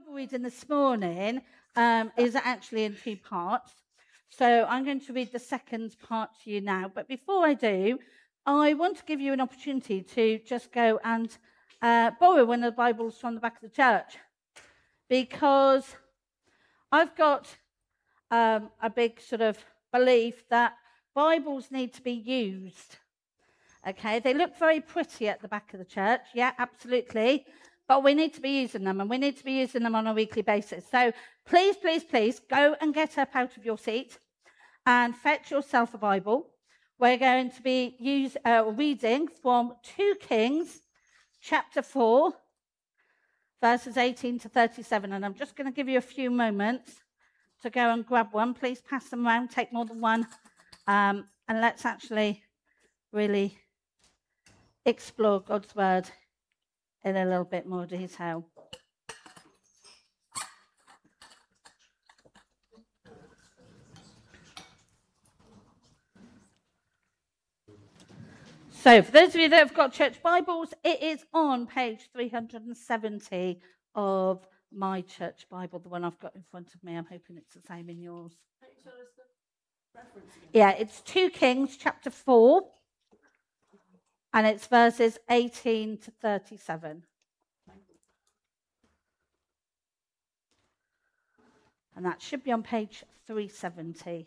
Bible reading this morning is actually in two parts. So I'm going to read the second part to you now. But before I do, I want to give you an opportunity to just go and borrow one of the Bibles from the back of the church. Because I've got a big sort of belief that Bibles need to be used. Okay, they look very pretty at the back of the church. Yeah, absolutely. But we need to be using them, and we need to be using them on a weekly basis. So please, please, please go and get up out of your seat and fetch yourself a Bible. We're going to be reading from 2 Kings chapter 4, verses 18 to 37. And I'm just going to give you a few moments to go and grab one. Please pass them around, take more than one. And let's actually really explore God's word in a little bit more detail. So for those of you that have got church Bibles, it is on page 370 of my church Bible, the one I've got in front of me. I'm hoping it's the same in yours. Yeah, it's 2 Kings chapter 4. And it's verses 18 to 37. And that should be on page 370.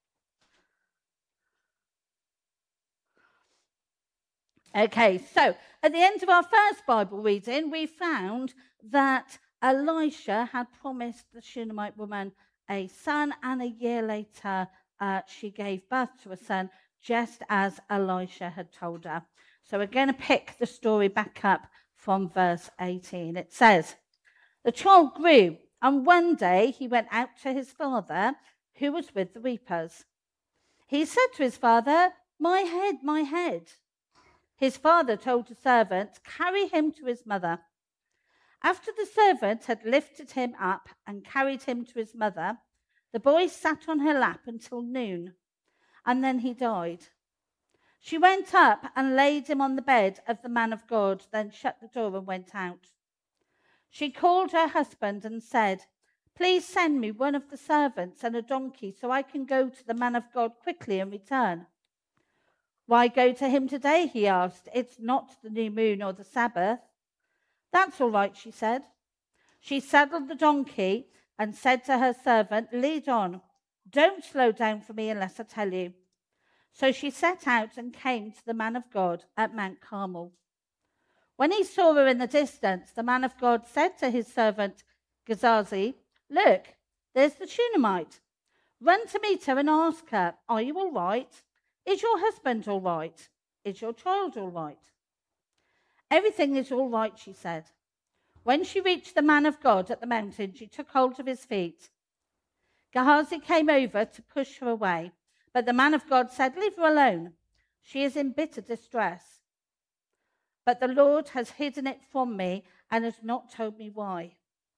Okay, so at the end of our first Bible reading, we found that Elisha had promised the Shunammite woman a son, and a year later she gave birth to a son, just as Elisha had told her. So we're going to pick the story back up from verse 18. It says, "The child grew, and one day he went out to his father, who was with the reapers. He said to his father, 'My head, my head.' His father told the servant, 'Carry him to his mother.' After the servant had lifted him up and carried him to his mother, the boy sat on her lap until noon, and then he died. She went up and laid him on the bed of the man of God, then shut the door and went out. She called her husband and said, 'Please send me one of the servants and a donkey so I can go to the man of God quickly and return.' 'Why go to him today?' he asked. 'It's not the new moon or the Sabbath.' 'That's all right,' she said. She saddled the donkey and said to her servant, 'Lead on. Don't slow down for me unless I tell you.' So she set out and came to the man of God at Mount Carmel. When he saw her in the distance, the man of God said to his servant Gehazi, 'Look, there's the Shunammite. Run to meet her and ask her, "Are you all right? Is your husband all right? Is your child all right?" 'Everything is all right,' she said. When she reached the man of God at the mountain, she took hold of his feet. Gehazi came over to push her away. But the man of God said, "Leave her alone. She is in bitter distress. But the Lord has hidden it from me and has not told me why."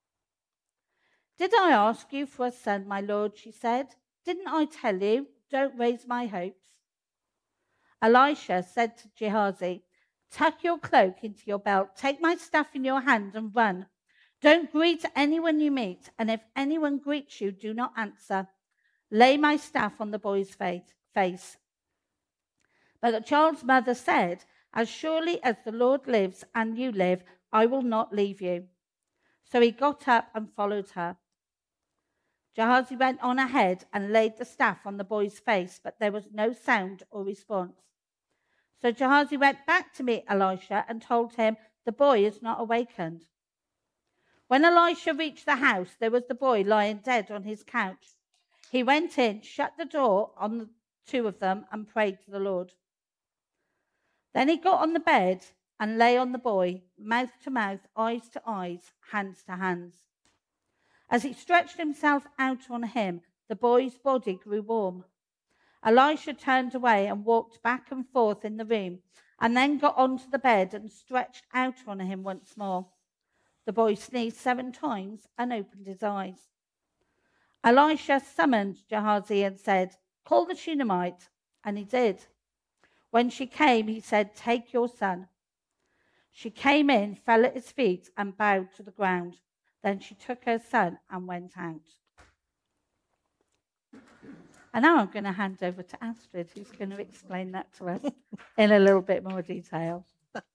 "Did I ask you for a son, my lord?" she said. "Didn't I tell you, don't raise my hopes?" Elisha said to Gehazi, "Tuck your cloak into your belt, take my staff in your hand and run. Don't greet anyone you meet, and if anyone greets you, do not answer. Lay my staff on the boy's face." But the child's mother said, "As surely as the Lord lives and you live, I will not leave you." So he got up and followed her. Gehazi went on ahead and laid the staff on the boy's face, but there was no sound or response. So Gehazi went back to meet Elisha and told him, "The boy is not awakened." When Elisha reached the house, there was the boy lying dead on his couch. He went in, shut the door on the two of them, and prayed to the Lord. Then he got on the bed and lay on the boy, mouth to mouth, eyes to eyes, hands to hands. As he stretched himself out on him, the boy's body grew warm. Elisha turned away and walked back and forth in the room, and then got onto the bed and stretched out on him once more. The boy sneezed 7 times and opened his eyes. Elisha summoned Gehazi and said, "Call the Shunammite." And he did. When she came, he said, "Take your son." She came in, fell at his feet, and bowed to the ground. Then she took her son and went out. And now I'm going to hand over to Astrid, who's going to explain that to us in a little bit more detail.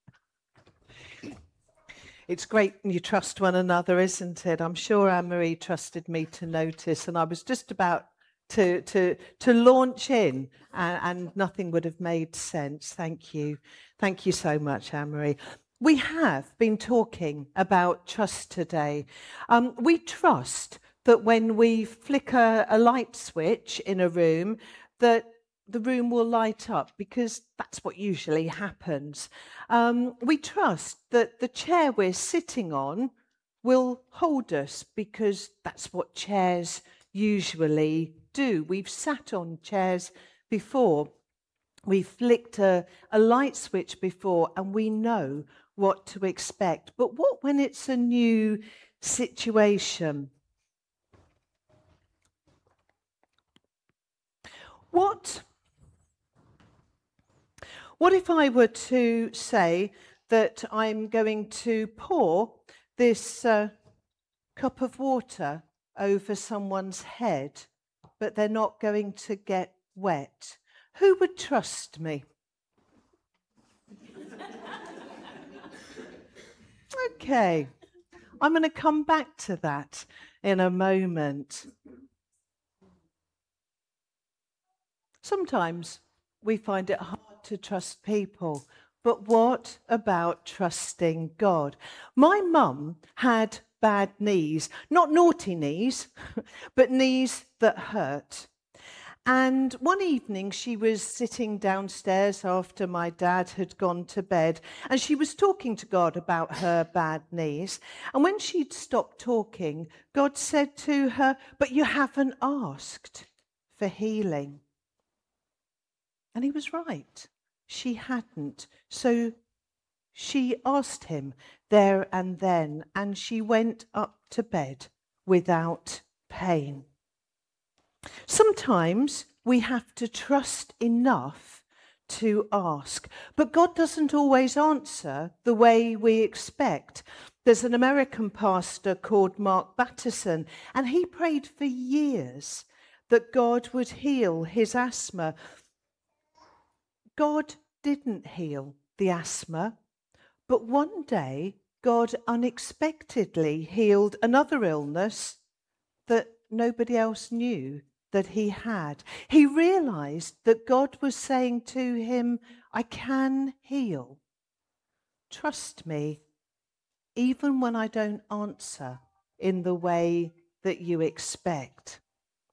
It's great when you trust one another, isn't it? I'm sure Anne-Marie trusted me to notice, and I was just about to launch in, and nothing would have made sense. Thank you. Thank you so much, Anne-Marie. We have been talking about trust today. We trust that when we flicker a light switch in a room, that the room will light up, because that's what usually happens. We trust that the chair we're sitting on will hold us, because that's what chairs usually do. We've sat on chairs before. We've flicked a light switch before, and we know what to expect. But what when it's a new situation? What if I were to say that I'm going to pour this cup of water over someone's head, but they're not going to get wet? Who would trust me? Okay, I'm going to come back to that in a moment. Sometimes we find it hard to trust people, but what about trusting God? My mum had bad knees, not naughty knees, but knees that hurt. And one evening she was sitting downstairs after my dad had gone to bed, and she was talking to God about her bad knees. And when she'd stopped talking, God said to her, "But you haven't asked for healing." And he was right. She hadn't. So she asked him there and then, and she went up to bed without pain. Sometimes we have to trust enough to ask, but God doesn't always answer the way we expect. There's an American pastor called Mark Batterson, and he prayed for years that God would heal his asthma. God didn't heal the asthma, but one day God unexpectedly healed another illness that nobody else knew that he had. He realized that God was saying to him, "I can heal. Trust me, even when I don't answer in the way that you expect."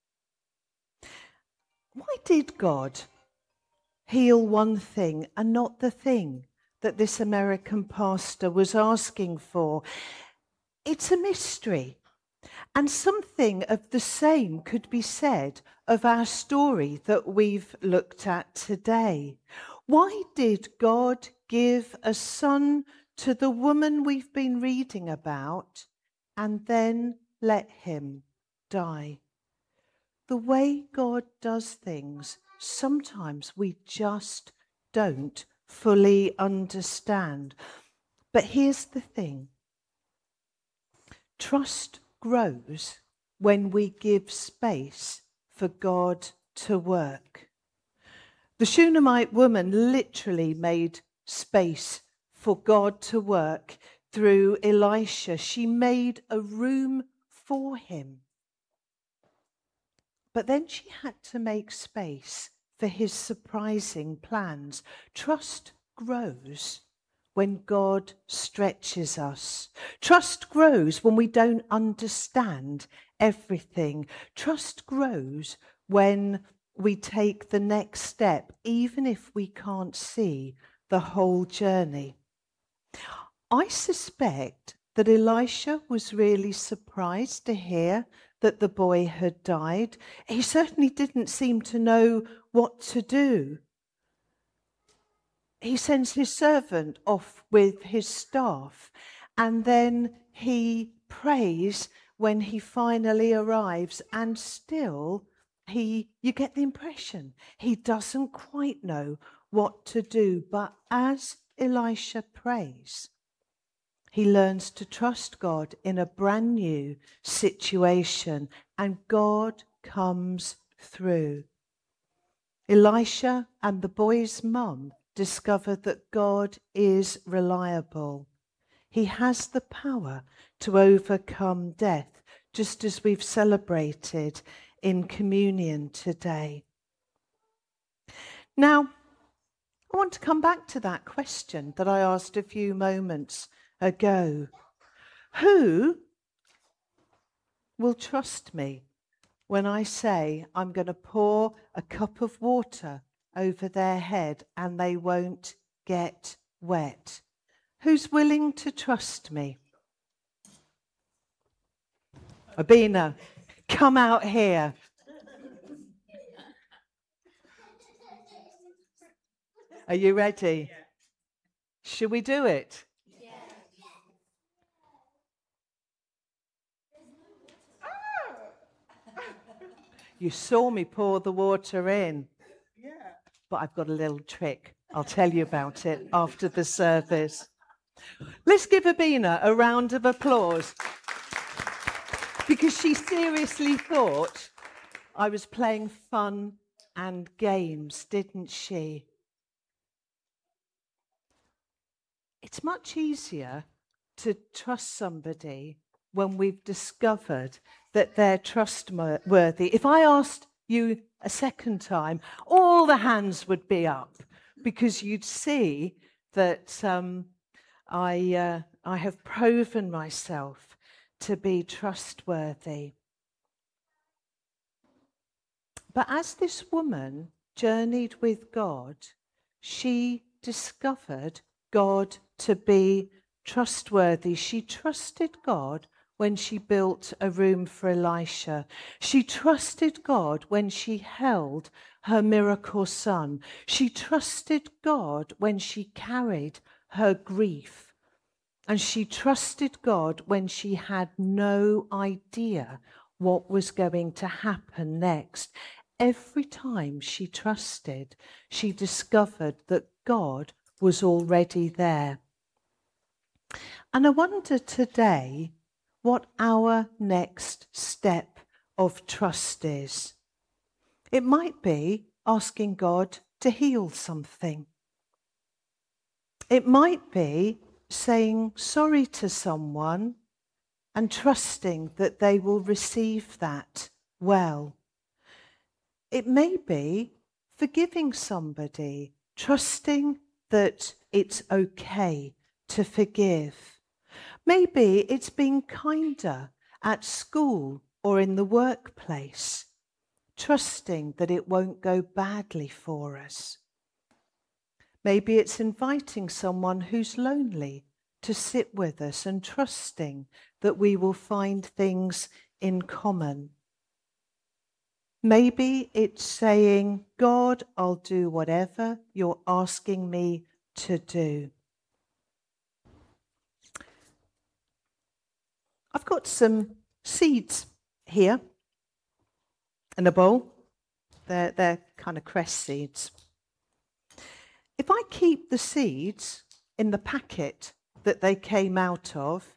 Why did God heal one thing and not the thing that this American pastor was asking for? It's a mystery. And something of the same could be said of our story that we've looked at today. Why did God give a son to the woman we've been reading about and then let him die? The way God does things, sometimes we just don't fully understand. But here's the thing. Trust grows when we give space for God to work. The Shunammite woman literally made space for God to work through Elisha. She made a room for him. But then she had to make space for his surprising plans. Trust grows when God stretches us. Trust grows when we don't understand everything. Trust grows when we take the next step, even if we can't see the whole journey. I suspect that Elisha was really surprised to hear that the boy had died. He certainly didn't seem to know what to do. He sends his servant off with his staff, and then he prays when he finally arrives, and still you get the impression he doesn't quite know what to do. But as Elisha prays, He learns to trust God in a brand new situation, and God comes through. Elisha and the boy's mum discover that God is reliable. He has the power to overcome death, just as we've celebrated in communion today. Now, I want to come back to that question that I asked a few moments ago. Who will trust me when I say I'm going to pour a cup of water over their head and they won't get wet? Who's willing to trust me? Abina, come out here. Are you ready? Should we do it? You saw me pour the water in. Yeah. But I've got a little trick. I'll tell you about it after the service. Let's give Abina a round of applause. Because she seriously thought I was playing fun and games, didn't she? It's much easier to trust somebody when we've discovered that they're trustworthy. If I asked you a second time, all the hands would be up because you'd see that I have proven myself to be trustworthy. But as this woman journeyed with God, she discovered God to be trustworthy. She trusted God when she built a room for Elisha. She trusted God when she held her miracle son. She trusted God when she carried her grief. And she trusted God when she had no idea what was going to happen next. Every time she trusted, she discovered that God was already there. And I wonder today what our next step of trust is. It might be asking God to heal something. It might be saying sorry to someone and trusting that they will receive that well. It may be forgiving somebody, trusting that it's okay to forgive. Maybe it's being kinder at school or in the workplace, trusting that it won't go badly for us. Maybe it's inviting someone who's lonely to sit with us and trusting that we will find things in common. Maybe it's saying, God, I'll do whatever you're asking me to do. I've got some seeds here in a bowl. They're kind of cress seeds. If I keep the seeds in the packet that they came out of,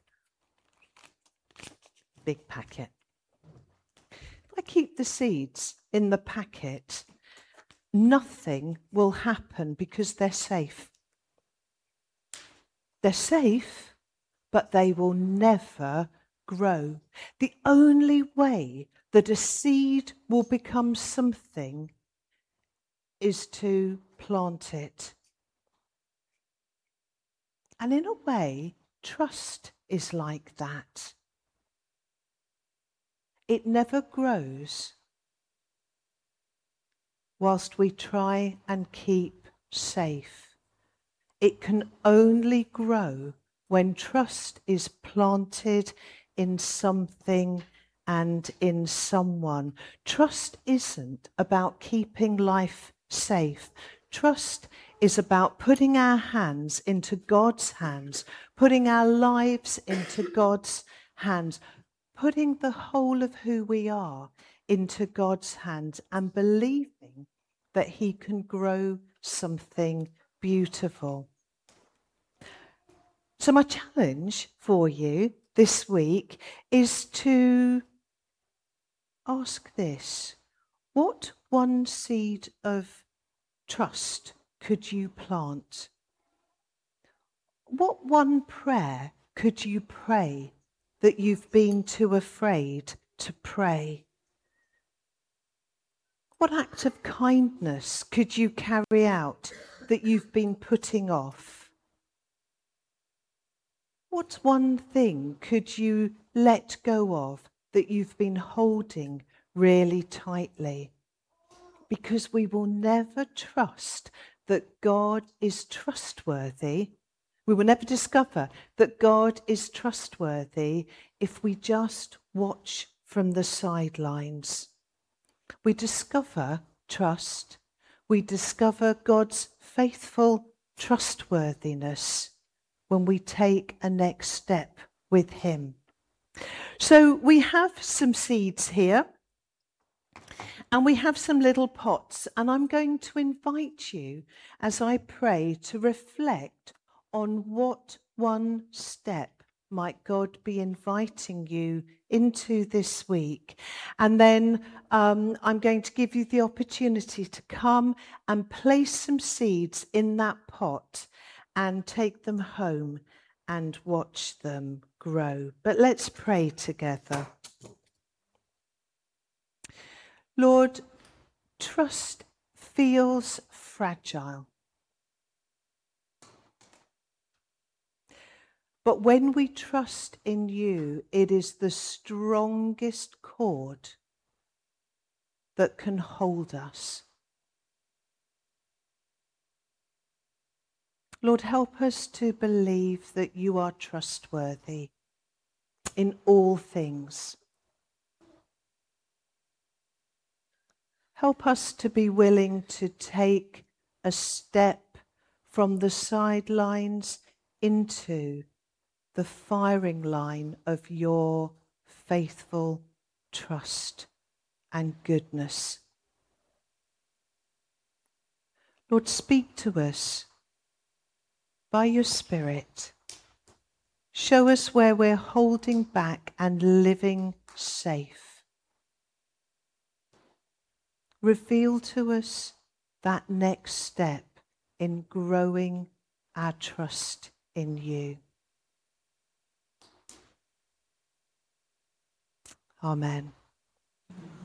big packet, if I keep the seeds in the packet, nothing will happen because they're safe. They're safe, but they will never grow. The only way that a seed will become something is to plant it. And in a way, trust is like that. It never grows whilst we try and keep safe. It can only grow when trust is planted in something and in someone. Trust isn't about keeping life safe. Trust is about putting our hands into God's hands, putting our lives into God's hands, putting the whole of who we are into God's hands and believing that He can grow something beautiful. So my challenge for you this week is to ask this: what one seed of trust could you plant? What one prayer could you pray that you've been too afraid to pray? What act of kindness could you carry out that you've been putting off? What one thing could you let go of that you've been holding really tightly? Because we will never trust that God is trustworthy. We will never discover that God is trustworthy if we just watch from the sidelines. We discover trust. We discover God's faithful trustworthiness when we take a next step with him. So we have some seeds here, and we have some little pots, and I'm going to invite you, as I pray, to reflect on what one step might God be inviting you into this week. And then I'm going to give you the opportunity to come and place some seeds in that pot and take them home and watch them grow. But let's pray together. Lord, trust feels fragile. But when we trust in you, it is the strongest cord that can hold us. Lord, help us to believe that you are trustworthy in all things. Help us to be willing to take a step from the sidelines into the firing line of your faithful trust and goodness. Lord, speak to us by your Spirit. Show us where we're holding back and living safe. Reveal to us that next step in growing our trust in you. Amen.